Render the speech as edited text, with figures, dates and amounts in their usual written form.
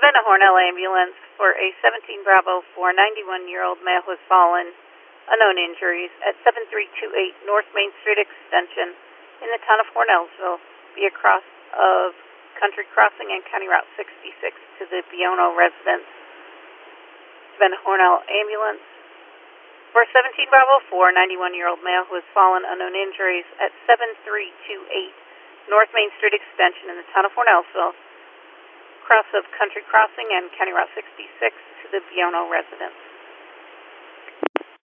a Hornell ambulance for a 17 Bravo 4 91-year-old male who has fallen, unknown injuries, at 7328 North Main Street Extension in the town of Hornellsville via cross of Country Crossing and County Route 66 to the Buono residence. Been a Hornell ambulance for a 17 Bravo 4 91-year-old male who has fallen, unknown injuries, at 7328 North Main Street Extension in the town of Hornellsville, cross of Country Crossing and County Route 66 to the Buono residence.